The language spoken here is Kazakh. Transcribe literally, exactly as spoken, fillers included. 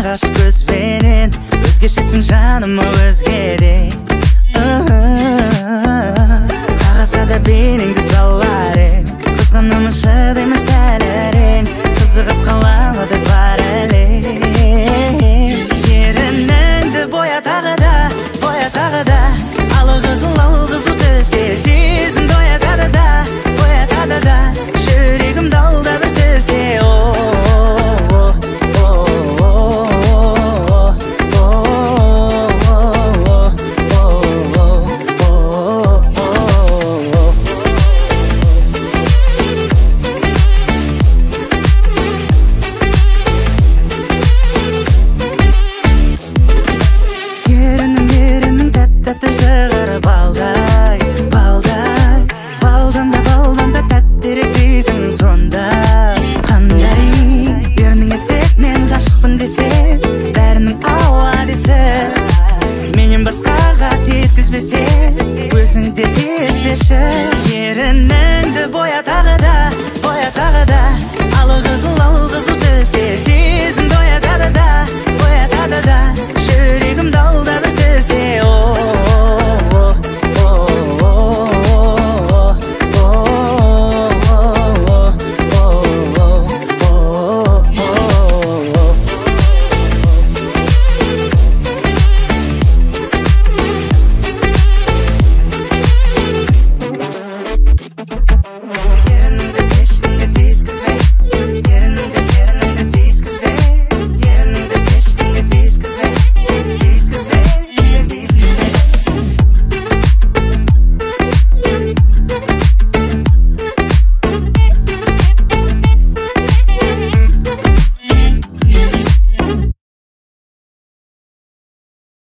ғашық көзбенен, өзгешесің жаныма өзгеде. Қағазға да бейнеңді салар ең, қызғанымшы деймін сәл әрең, қызығып қаламады бар әлем. Ерініңді боя тағы да, боя тағы да, алы қызыл, алы қызыл түске, сезімді оятады да, оятады да, жүрегім далда бір тізде. Тәтті шығарып балдай, балдай, балдан да балдан да тәттірек дейсің сонда. Қандай ернің етек мен ғашықпын десе, бәрінің ауа десе, менен басқаға тескізбесе, өзің де тезбеші. Ерініңді боя тағы да, боя тағы да, алы қызыл,